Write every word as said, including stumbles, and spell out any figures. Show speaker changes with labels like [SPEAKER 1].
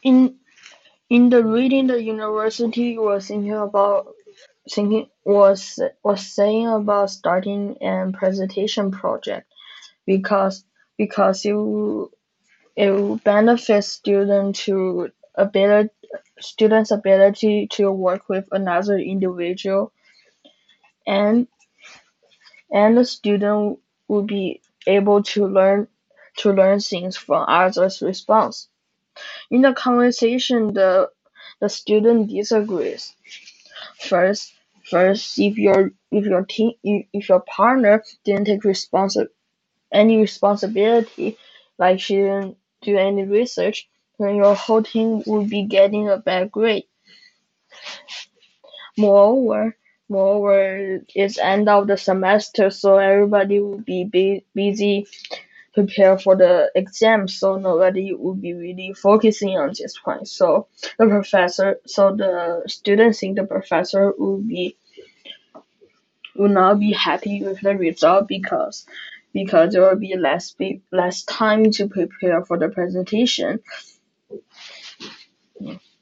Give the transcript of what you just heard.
[SPEAKER 1] in in the reading, the university was thinking about thinking was was saying about starting a presentation project because because it will, it will benefit student to ability students' ability to work with another individual, and and the student will be able to learn to learn things from others' response. In the conversation, the the student disagrees. First, first, if your if your team if, if your partner didn't take responsi- any responsibility, like she didn't do any research, then your whole team would be getting a bad grade. Moreover, moreover, it's end of the semester, so everybody will be bu- busy prepare for the exam, so nobody will be really focusing on this point. So the professor, so the students think the professor will be will not be happy with the result because because there will be less be less time to prepare for the presentation.